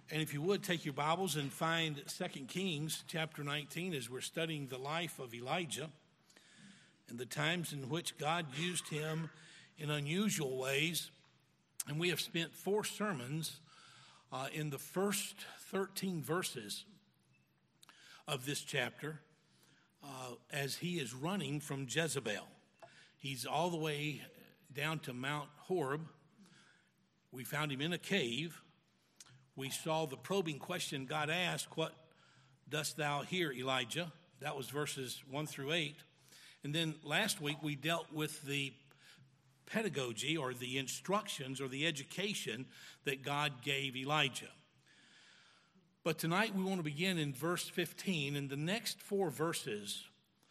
And if you would, take your Bibles and find 2 Kings chapter 19 as we're studying the life of Elijah and the times in which God used him in unusual ways. And we have spent 4 sermons in the first 13 verses of this chapter as he is running from Jezebel. He's all the way down to Mount Horeb. We found him in a cave. We saw the probing question God asked, "What dost thou here, Elijah?" That was verses 1 through 8. And then last week we dealt with the pedagogy or the instructions or the education that God gave Elijah. But tonight we want to begin in verse 15, and the next 4 verses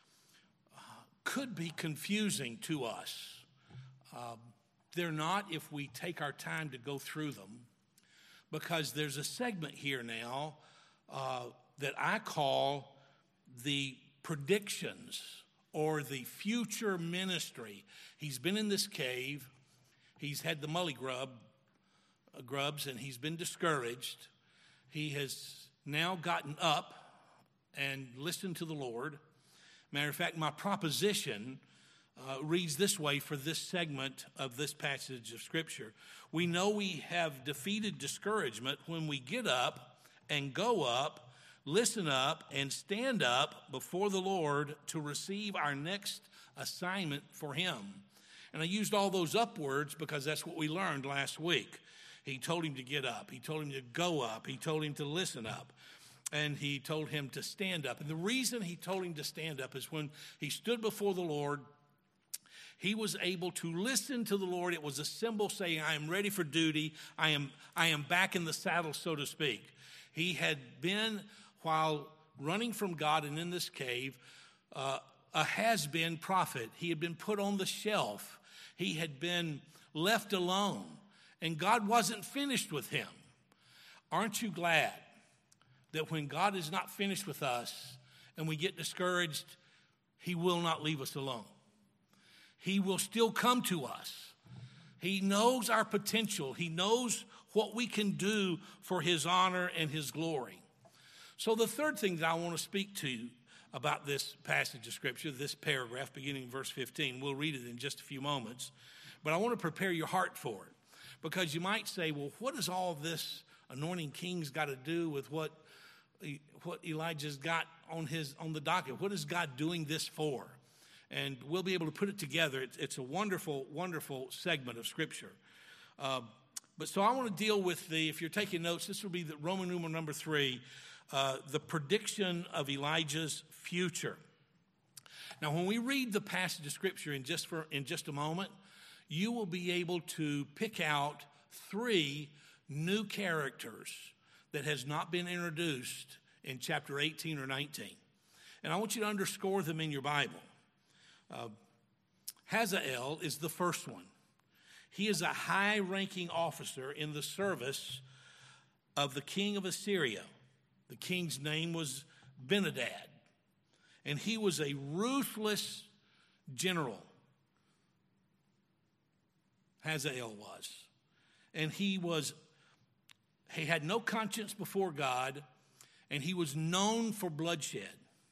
could be confusing to us. They're not if we take our time to go through them, because there's a segment here now that I call the predictions or the future ministry. He's been in this cave. He's had the mully grubs, and he's been discouraged. He has now gotten up and listened to the Lord. Matter of fact, my proposition reads this way for this segment of this passage of Scripture. We know we have defeated discouragement when we get up and go up, listen up, and stand up before the Lord to receive our next assignment for him. And I used all those up words because that's what we learned last week. He told him to get up. He told him to go up. He told him to listen up. And he told him to stand up. And the reason he told him to stand up is when he stood before the Lord, he was able to listen to the Lord. It was a symbol saying, I am ready for duty. I am back in the saddle, so to speak. He had been, while running from God and in this cave, a has-been prophet. He had been put on the shelf. He had been left alone. And God wasn't finished with him. Aren't you glad that when God is not finished with us and we get discouraged, he will not leave us alone? He will still come to us. He knows our potential. He knows what we can do for his honor and his glory. So the third thing that I want to speak to you about this passage of Scripture, this paragraph beginning in verse 15, we'll read it in just a few moments, but I want to prepare your heart for it. Because you might say, well, what does all this anointing kings got to do with what Elijah's got on the docket? What is God doing this for? And we'll be able to put it together. It's a wonderful, wonderful segment of Scripture. But so I want to deal with if you're taking notes, this will be the Roman numeral number 3, the prediction of Elijah's future. Now, when we read the passage of Scripture in just a moment, you will be able to pick out 3 new characters that has not been introduced in chapter 18 or 19. And I want you to underscore them in your Bible. Hazael is the first one. He is a high-ranking officer in the service of the king of Assyria. The king's name was Ben-Hadad, and he was a ruthless general. Hazael was. And he had no conscience before God, and he was known for bloodshed.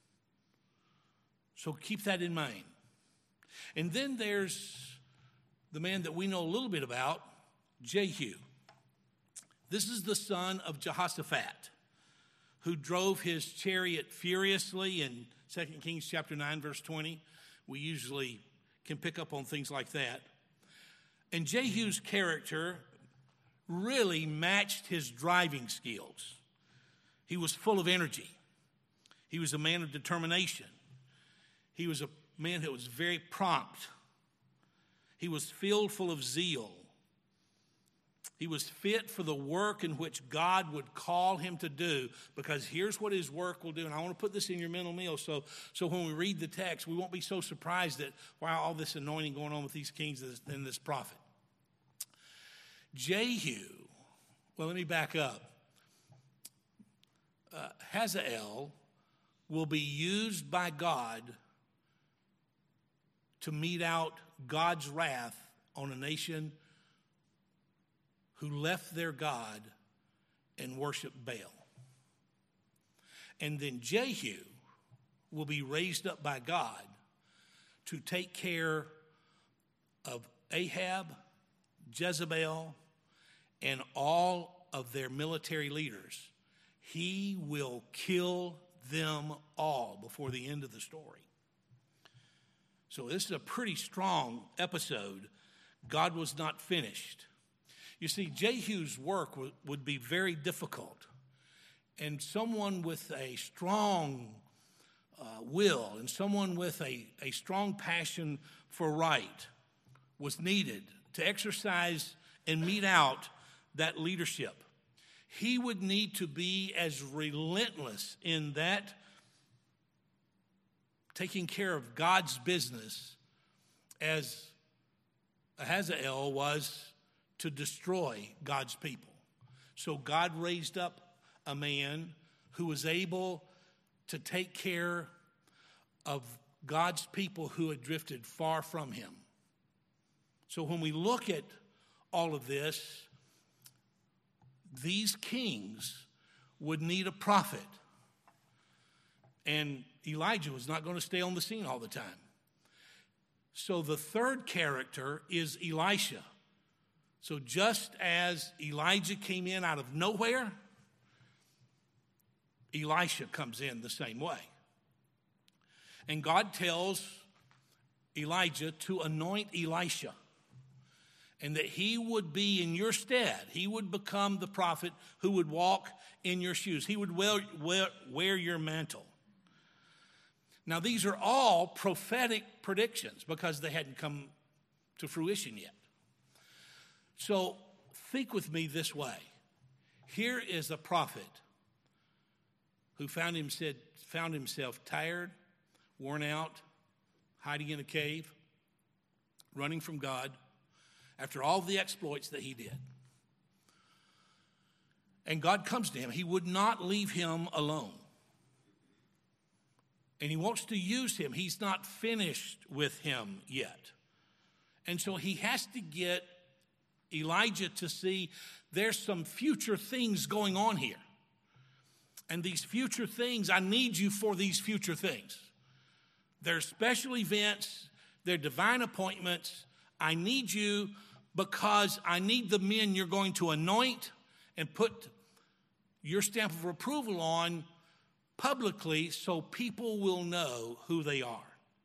So keep that in mind. And then there's the man that we know a little bit about, Jehu. This is the son of Jehoshaphat, who drove his chariot furiously in 2 Kings chapter 9, verse 20. We usually can pick up on things like that. And Jehu's character really matched his driving skills. He was full of energy. He was a man of determination. He was a man who was very prompt. He was filled full of zeal. He was fit for the work in which God would call him to do, because here's what his work will do. And I want to put this in your mental meal so when we read the text, we won't be so surprised at all this anointing going on with these kings and this prophet. Jehu, well, let me back up. Hazael will be used by God to mete out God's wrath on a nation who left their God and worship Baal. And then Jehu will be raised up by God to take care of Ahab, Jezebel, and all of their military leaders. He will kill them all before the end of the story. So this is a pretty strong episode. God was not finished. You see, Jehu's work would be very difficult. And someone with a strong will and someone with a strong passion for right was needed to exercise and mete out that leadership. He would need to be as relentless in that taking care of God's business as Ahaziel was to destroy God's people. So God raised up a man who was able to take care of God's people who had drifted far from him. So when we look at all of this, these kings would need a prophet. And Elijah was not going to stay on the scene all the time. So the third character is Elisha. So just as Elijah came in out of nowhere, Elisha comes in the same way. And God tells Elijah to anoint Elisha and that he would be in your stead. He would become the prophet who would walk in your shoes. He would wear your mantle. Now, these are all prophetic predictions because they hadn't come to fruition yet. So think with me this way. Here is a prophet who found himself tired, worn out, hiding in a cave, running from God after all the exploits that he did. And God comes to him. He would not leave him alone. And he wants to use him. He's not finished with him yet. And so he has to get Elijah to see there's some future things going on here. And these future things, I need you for these future things. They're special events. They're divine appointments. I need you because I need the men you're going to anoint and put your stamp of approval on publicly so people will know who they are.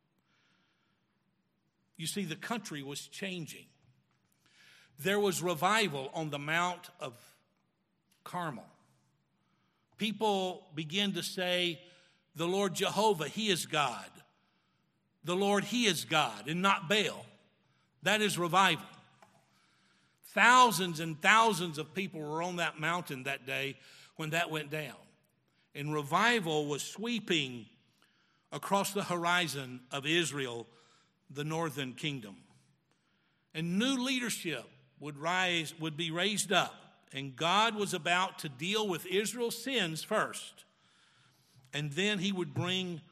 You see, the country was changing. There was revival on the Mount of Carmel. People began to say, the Lord Jehovah, he is God. The Lord, he is God, and not Baal. That is revival. Thousands and thousands of people were on that mountain that day when that went down. And revival was sweeping across the horizon of Israel, the northern kingdom. And new leadership would be raised up. And God was about to deal with Israel's sins first. And then he would bring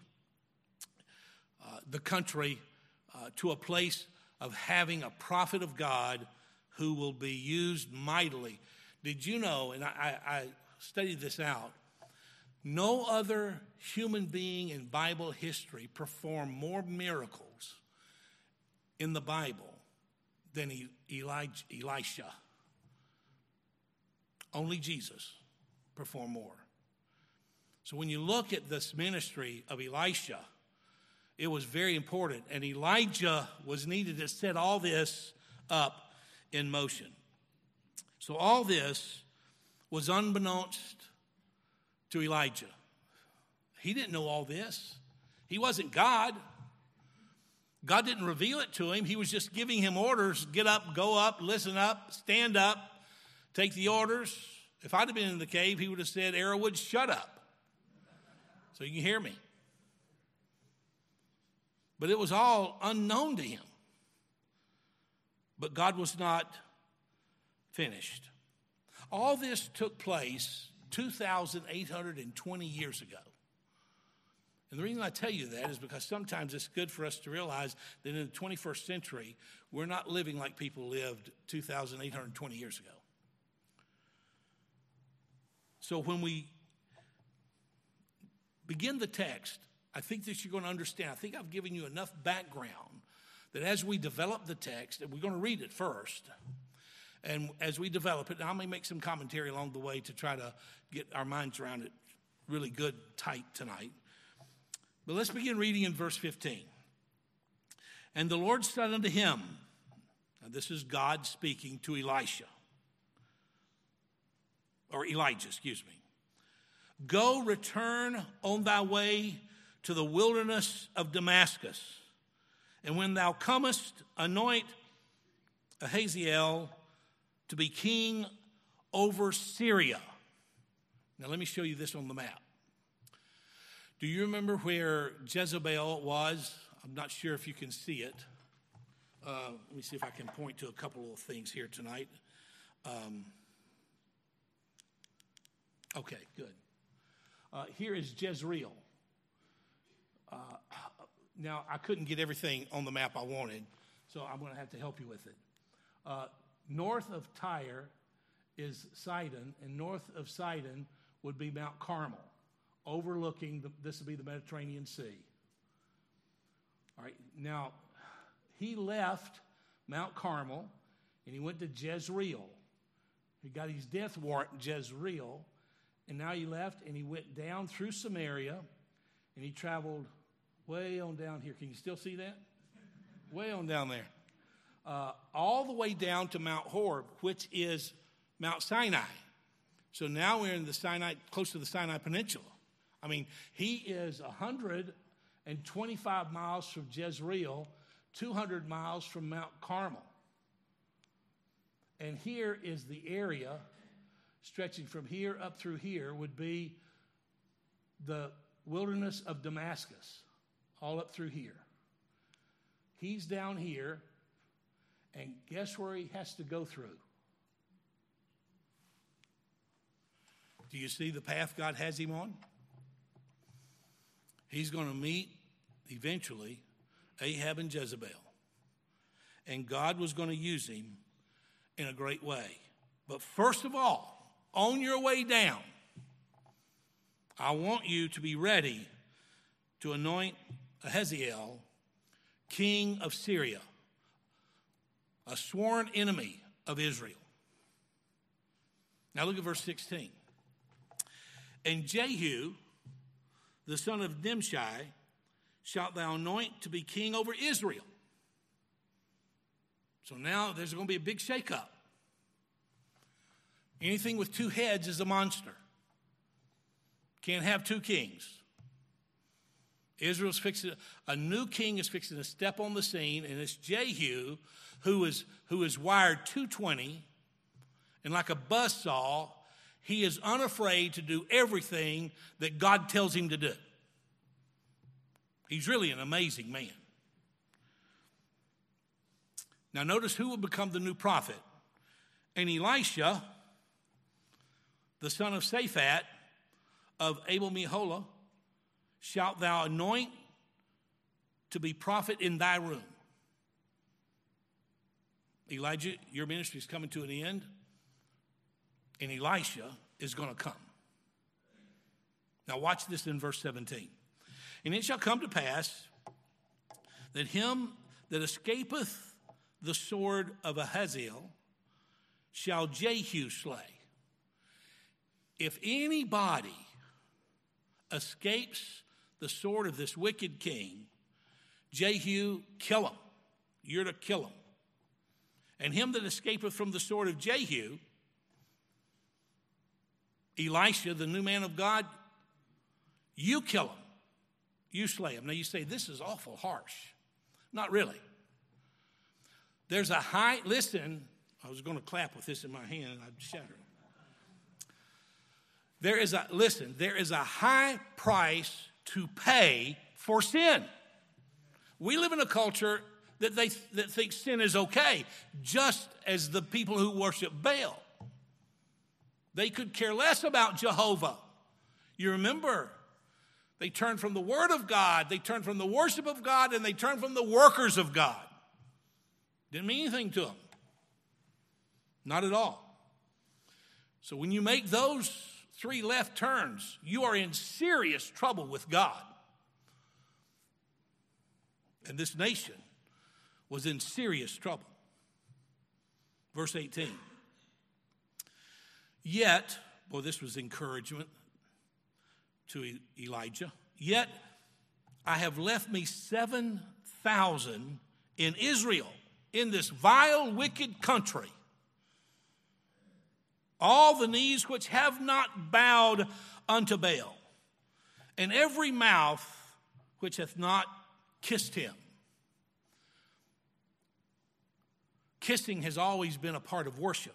the country to a place of having a prophet of God who will be used mightily. Did you know, and I studied this out, no other human being in Bible history performed more miracles in the Bible than Elisha. Only Jesus performed more. So when you look at this ministry of Elisha, it was very important. And Elijah was needed to set all this up in motion. So all this was unbeknownst to Elijah. He didn't know all this. He wasn't God. God didn't reveal it to him. He was just giving him orders. Get up, go up, listen up, stand up, take the orders. If I'd have been in the cave, he would have said, Arrowwood, shut up so you can hear me. But it was all unknown to him. But God was not finished. All this took place 2,820 years ago. And the reason I tell you that is because sometimes it's good for us to realize that in the 21st century, we're not living like people lived 2,820 years ago. So when we begin the text, I think that you're going to understand. I think I've given you enough background that as we develop the text, and we're going to read it first, and as we develop it, and I may make some commentary along the way to try to get our minds around it really good, tight tonight. But let's begin reading in verse 15. And the Lord said unto him, now this is God speaking to Elijah, Go, return on thy way to the wilderness of Damascus, and when thou comest, anoint Ahaziel to be king over Syria. Now let me show you this on the map. Do you remember where Jezebel was? I'm not sure if you can see it. Let me see if I can point to a couple of things here tonight. Okay, good. Here is Jezreel. Now, I couldn't get everything on the map I wanted, so I'm going to have to help you with it. North of Tyre is Sidon, and north of Sidon would be Mount Carmel, overlooking, this would be the Mediterranean Sea. All right, now, he left Mount Carmel, and he went to Jezreel. He got his death warrant in Jezreel, and now he left, and he went down through Samaria, and he traveled way on down here. Can you still see that? Way on down there. All the way down to Mount Horeb, which is Mount Sinai. So now we're in the Sinai, close to the Sinai Peninsula. I mean, he is 125 miles from Jezreel, 200 miles from Mount Carmel. And here is the area stretching from here up through here would be the wilderness of Damascus, all up through here. He's down here, and guess where he has to go through? Do you see the path God has him on? He's going to meet, eventually, Ahab and Jezebel. And God was going to use him in a great way. But first of all, on your way down, I want you to be ready to anoint Ahaziel, king of Syria, a sworn enemy of Israel. Now look at verse 16. And Jehu, the son of Nimshi, shalt thou anoint to be king over Israel. So now there's going to be a big shakeup. Anything with two heads is a monster. Can't have two kings. Israel's fixing, a new king is fixing to step on the scene, and it's Jehu, who is wired 220, and like a buzzsaw, he is unafraid to do everything that God tells him to do. He's really an amazing man. Now notice who will become the new prophet. And Elisha, the son of Shaphat of Abel-Meholah, shalt thou anoint to be prophet in thy room. Elijah, your ministry is coming to an end, and Elisha is going to come. Now watch this in verse 17. And it shall come to pass that him that escapeth the sword of Ahaziel shall Jehu slay. If anybody escapes the sword of this wicked king, Jehu, kill him. You're to kill him. And him that escapeth from the sword of Jehu, Elisha, the new man of God, you kill him. You slay him. Now you say, this is awful harsh. Not really. There's a high, listen, I was going to clap with this in my hand and I'd shatter it. There is a high price to pay for sin. We live in a culture that thinks sin is okay, just as the people who worship Baal. They could care less about Jehovah. You remember, they turned from the word of God, they turned from the worship of God, and they turned from the workers of God. Didn't mean anything to them. Not at all. So when you make those 3 left turns, you are in serious trouble with God. And this nation was in serious trouble. Verse 18. Yet, well, this was encouragement to Elijah. Yet I have left me 7,000 in Israel, in this vile, wicked country. All the knees which have not bowed unto Baal, and every mouth which hath not kissed him. Kissing has always been a part of worship.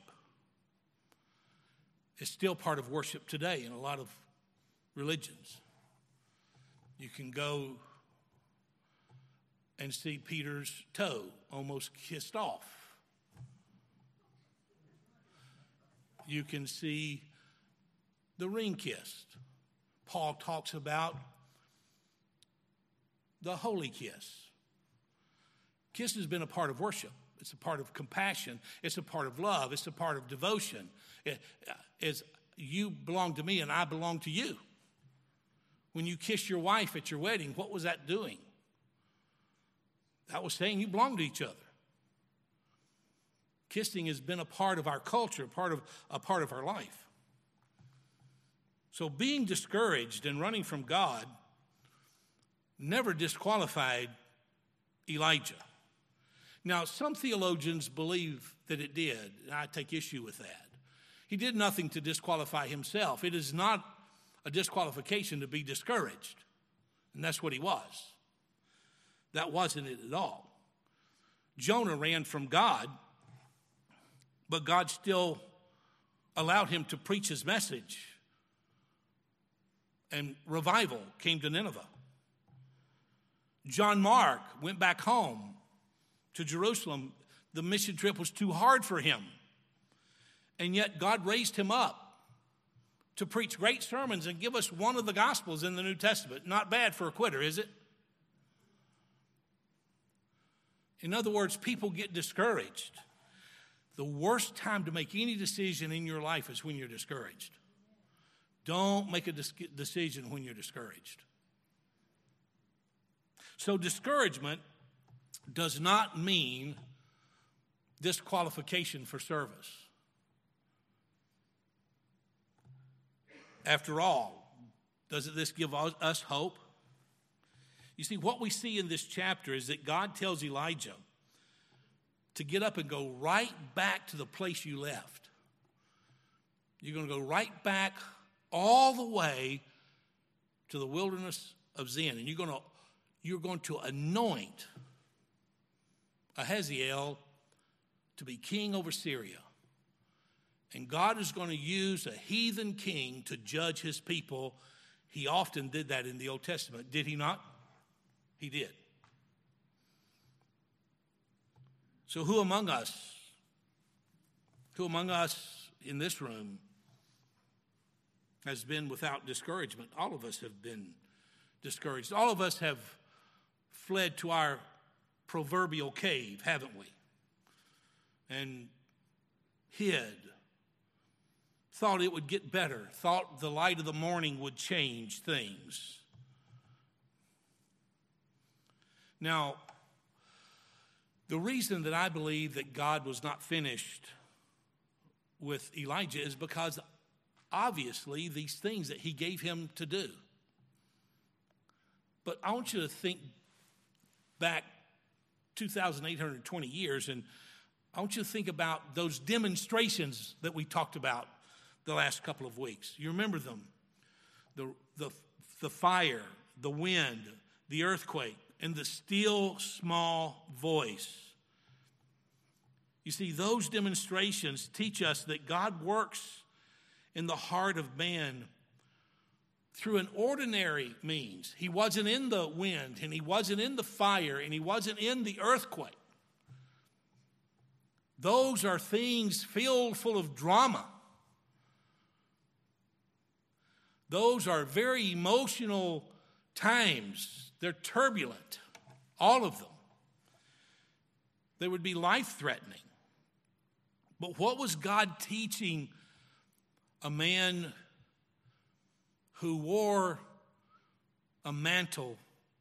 It's still part of worship today in a lot of religions. You can go and see Peter's toe almost kissed off. You can see the ring kissed. Paul talks about the holy kiss. Kiss has been a part of worship. It's a part of compassion. It's a part of love. It's a part of devotion. It's you belong to me and I belong to you. When you kiss your wife at your wedding, what was that doing? That was saying you belong to each other. Kissing has been a part of our culture, a part of our life. So being discouraged and running from God never disqualified Elijah. Now, some theologians believe that it did, and I take issue with that. He did nothing to disqualify himself. It is not a disqualification to be discouraged, and that's what he was. That wasn't it at all. Jonah ran from God, but God still allowed him to preach his message, and revival came to Nineveh. John Mark went back home to Jerusalem. The mission trip was too hard for him, and yet God raised him up to preach great sermons and give us one of the Gospels in the New Testament. Not bad for a quitter, is it? In other words, people get discouraged. The worst time to make any decision in your life is when you're discouraged. Don't make a decision when you're discouraged. So discouragement does not mean disqualification for service. After all, doesn't this give us hope? You see, what we see in this chapter is that God tells Elijah to get up and go right back to the place you left. You're going to go right back all the way to the wilderness of Zin, and you're going to anoint Ahaziel to be king over Syria. And God is going to use a heathen king to judge his people. He often did that in the Old Testament. Did he not? He did. So who among us in this room has been without discouragement? All of us have been discouraged. All of us have fled to our proverbial cave, haven't we? And hid. Thought it would get better. Thought the light of the morning would change things. Now, the reason that I believe that God was not finished with Elijah is because obviously these things that he gave him to do. But I want you to think back 2,820 years, and I want you to think about those demonstrations that we talked about the last couple of weeks. You remember them? The fire, the wind, the earthquake, and the still small voice. You see, those demonstrations teach us that God works in the heart of man through an ordinary means. He wasn't in the wind, and he wasn't in the fire, and he wasn't in the earthquake. Those are things filled full of drama. Those are very emotional times. They're turbulent, all of them. They would be life-threatening. But what was God teaching a man who wore a mantle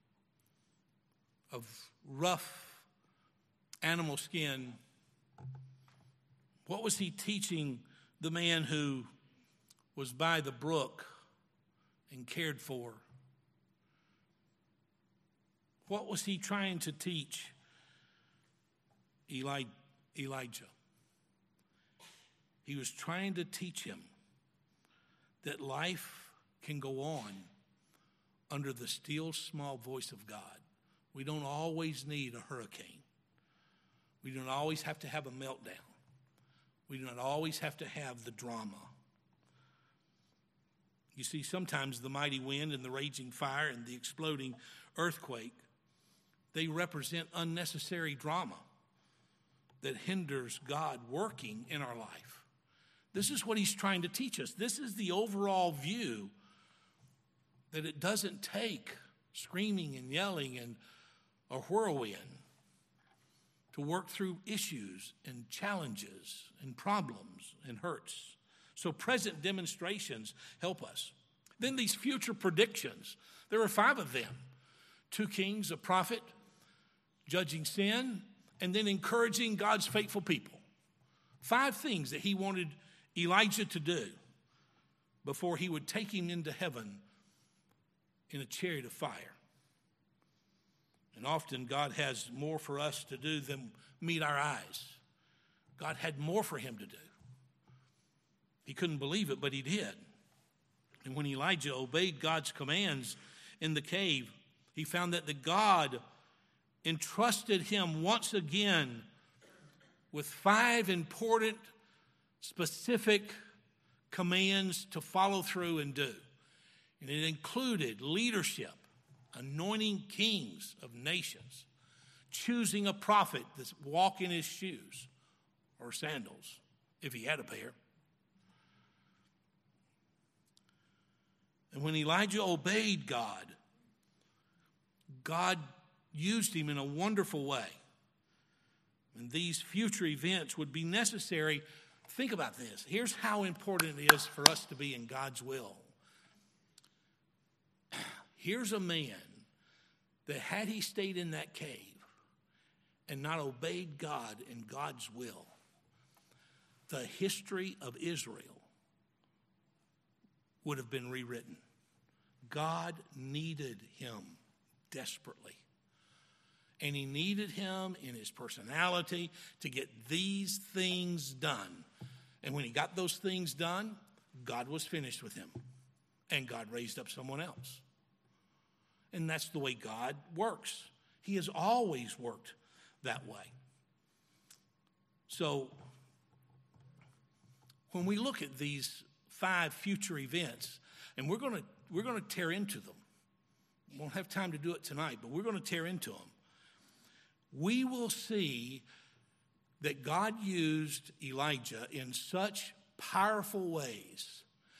of rough animal skin, what was he teaching the man who was by the brook and cared for? What was he trying to teach Elijah? He was trying to teach him that life can go on under the still small voice of God. We don't always need a hurricane. We don't always have to have a meltdown. We don't always have to have the drama. You see, sometimes the mighty wind and the raging fire and the exploding earthquake, they represent unnecessary drama that hinders God working in our life. This is what he's trying to teach us. This is the overall view, that it doesn't take screaming and yelling and a whirlwind to work through issues and challenges and problems and hurts. So present demonstrations help us. Then these future predictions, there are 5 of them. 2 kings, a prophet, judging sin, and then encouraging God's faithful people. 5 things that he wanted Elijah to do before he would take him into heaven in a chariot of fire. And often God has more for us to do than meet our eyes. God had more for him to do. He couldn't believe it, but he did. And when Elijah obeyed God's commands in the cave, he found that the God entrusted him once again with 5 important, specific commands to follow through and do. And it included leadership, anointing kings of nations, choosing a prophet that's walk in his shoes or sandals, if he had a pair. And when Elijah obeyed God, God used him in a wonderful way. And these future events would be necessary. Think about this. Here's how important it is for us to be in God's will. Here's a man that had he stayed in that cave and not obeyed God in God's will, the history of Israel would have been rewritten. God needed him desperately. And he needed him in his personality to get these things done. And when he got those things done, God was finished with him. And God raised up someone else. And that's the way God works. He has always worked that way. So, when we look at these 5 future events, and we're going to tear into them. We won't have time to do it tonight, but we're going to tear into them. We will see that God used Elijah in such powerful ways.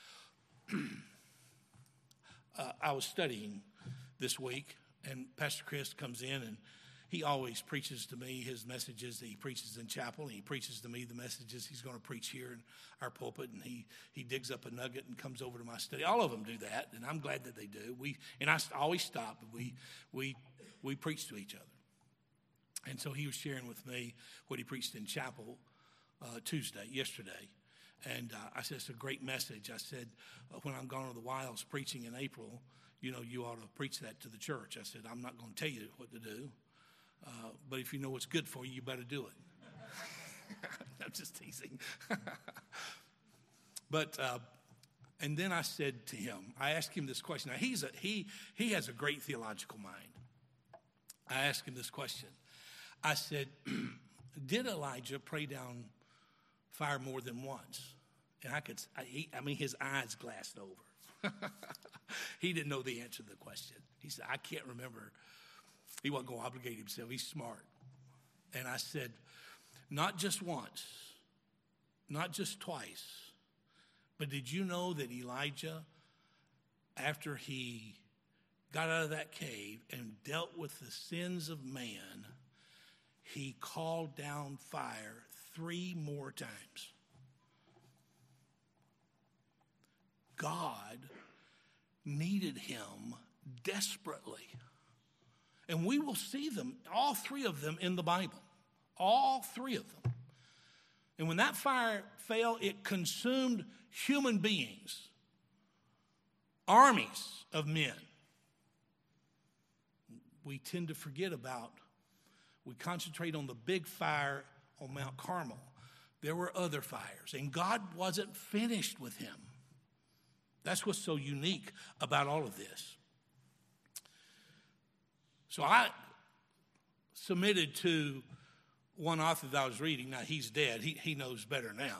I was studying this week, and Pastor Chris comes in, and he always preaches to me his messages that he preaches in chapel, and he preaches to me the messages he's going to preach here in our pulpit, and he digs up a nugget and comes over to my study. All of them do that, and I'm glad that they do. I always stop, and we preach to each other. And so he was sharing with me what he preached in chapel yesterday. And I said, it's a great message. I said, when I'm gone to the wilds preaching in April, you ought to preach that to the church. I said, I'm not going to tell you what to do, but if you know what's good for you, you better do it. I'm just teasing. But, and then I said to him, I asked him this question. Now, he has a great theological mind. I asked him this question. I said, did Elijah pray down fire more than once? And his eyes glassed over. He didn't know the answer to the question. He said, I can't remember. He wasn't going to obligate himself. He's smart. And I said, not just once, not just twice, but did you know that Elijah, after he got out of that cave and dealt with the sins of man, he called down fire 3 more times? God needed him desperately. And we will see them, all three of them in the Bible. All three of them. And when that fire fell, it consumed human beings, armies of men. We tend to forget about, we concentrate on the big fire on Mount Carmel. There were other fires, and God wasn't finished with him. That's what's so unique about all of this. So I submitted to one author that I was reading. Now, he's dead. He knows better now.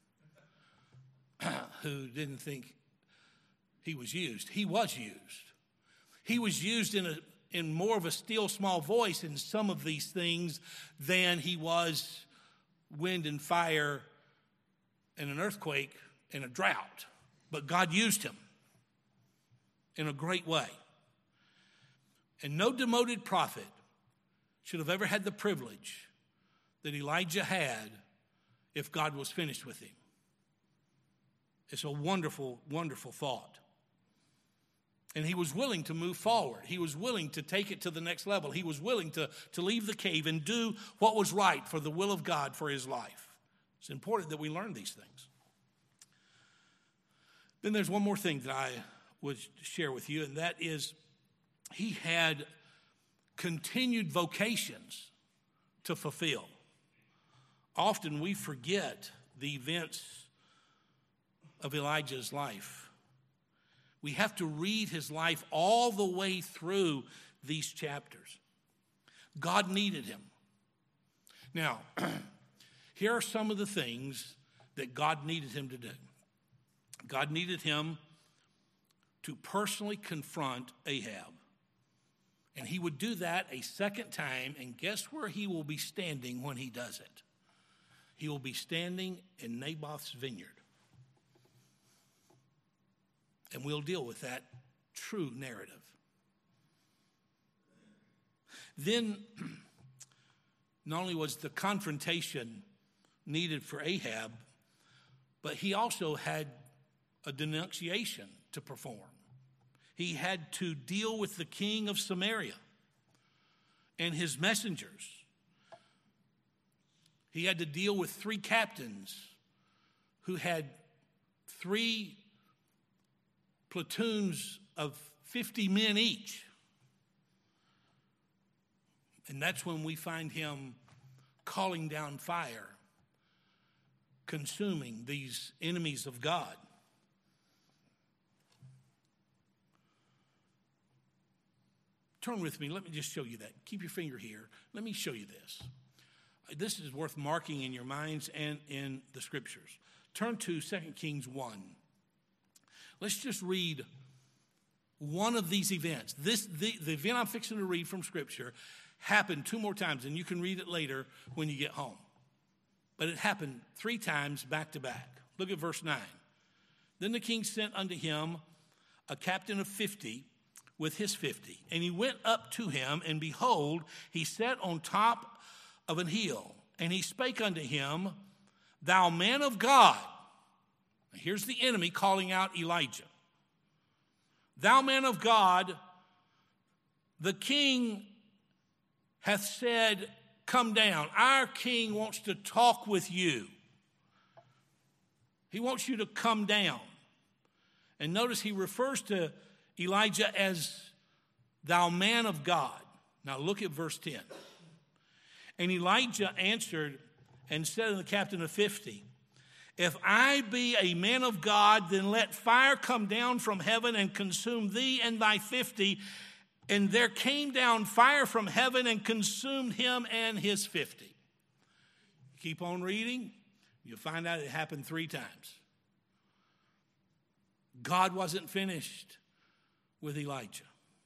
Who didn't think he was used. He was used. He was used in more of a still small voice in some of these things than he was wind and fire and an earthquake and a drought. But God used him in a great way. And no demoted prophet should have ever had the privilege that Elijah had if God was finished with him. It's a wonderful, wonderful thought. And he was willing to move forward. He was willing to take it to the next level. He was willing to leave the cave and do what was right for the will of God for his life. It's important that we learn these things. Then there's one more thing that I would share with you, and that is he had continued vocations to fulfill. Often we forget the events of Elijah's life. We have to read his life all the way through these chapters. God needed him. Now, here are some of the things that God needed him to do. God needed him to personally confront Ahab. And he would do that a second time, and guess where he will be standing when he does it? He will be standing in Naboth's vineyard. And we'll deal with that true narrative. Then, not only was the confrontation needed for Ahab, but he also had a denunciation to perform. He had to deal with the king of Samaria and his messengers. He had to deal with 3 captains who had 3 platoons of 50 men each. And that's when we find him calling down fire, consuming these enemies of God. Turn with me. Let me just show you that. Keep your finger here. Let me show you this. This is worth marking in your minds and in the scriptures. Turn to 2 Kings 1. Let's just read one of these events. The event I'm fixing to read from Scripture happened 2 more times, and you can read it later when you get home. But it happened 3 times back to back. Look at verse 9. Then the king sent unto him a captain of 50 with his 50. And he went up to him, and behold, he sat on top of an hill. And he spake unto him, Thou man of God. Here's the enemy calling out Elijah. Thou man of God, the king hath said, Come down. Our king wants to talk with you. He wants you to come down. And notice he refers to Elijah as thou man of God. Now look at verse 10. And Elijah answered and said to the captain of 50, If I be a man of God, then let fire come down from heaven and consume thee and thy 50. And there came down fire from heaven and consumed him and his 50. Keep on reading. You'll find out it happened 3 times. God wasn't finished with Elijah.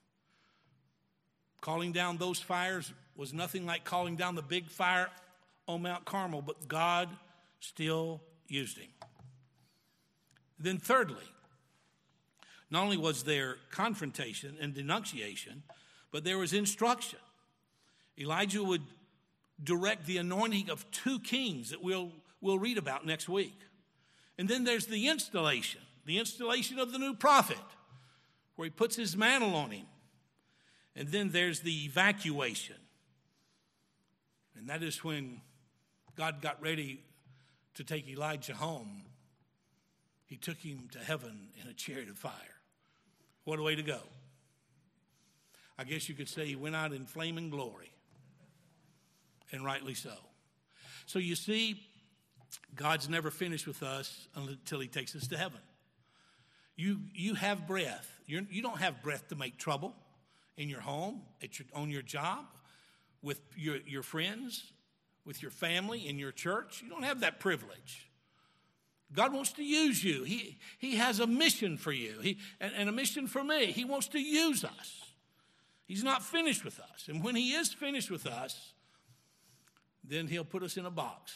Calling down those fires was nothing like calling down the big fire on Mount Carmel, but God still used him. Then thirdly, not only was there confrontation and denunciation, but there was instruction. Elijah would direct the anointing of 2 kings that we'll read about next week. And then there's the installation of the new prophet, where he puts his mantle on him. And then there's the evacuation. And that is when God got ready to take Elijah home. He took him to heaven in a chariot of fire. What a way to go. I guess you could say he went out in flaming glory. And rightly so. So you see, God's never finished with us until he takes us to heaven. You have breath. You don't have breath to make trouble in your home, on your job, with your friends, with your family, in your church. You don't have that privilege. God wants to use you. He has a mission for you and a mission for me. He wants to use us. He's not finished with us. And when he is finished with us, then he'll put us in a box,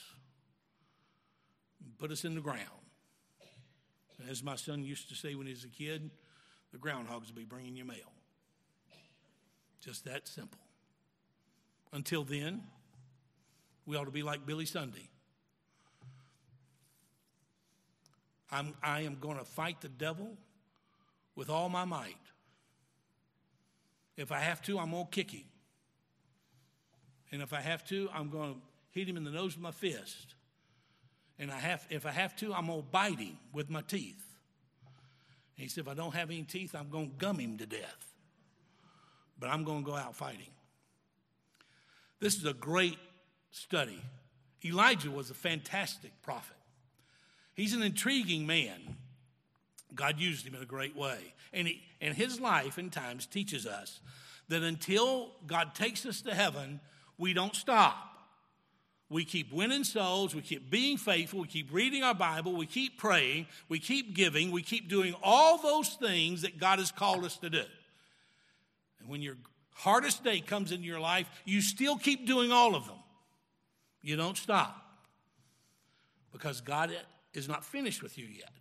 put us in the ground. And as my son used to say when he was a kid, the groundhogs will be bringing you mail. Just that simple. Until then, we ought to be like Billy Sunday. I am going to fight the devil with all my might. If I have to, I'm going to kick him. And if I have to, I'm going to hit him in the nose with my fist. And if I have to, I'm going to bite him with my teeth. And he said, if I don't have any teeth, I'm going to gum him to death. But I'm going to go out fighting. This is a great study. Elijah was a fantastic prophet. He's an intriguing man. God used him in a great way. And his life in times teaches us that until God takes us to heaven, we don't stop. We keep winning souls. We keep being faithful. We keep reading our Bible. We keep praying. We keep giving. We keep doing all those things that God has called us to do. And when your hardest day comes into your life, you still keep doing all of them. You don't stop. Because God is not finished with you yet.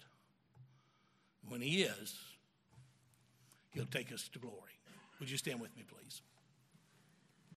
When he is, he'll take us to glory. Would you stand with me, please?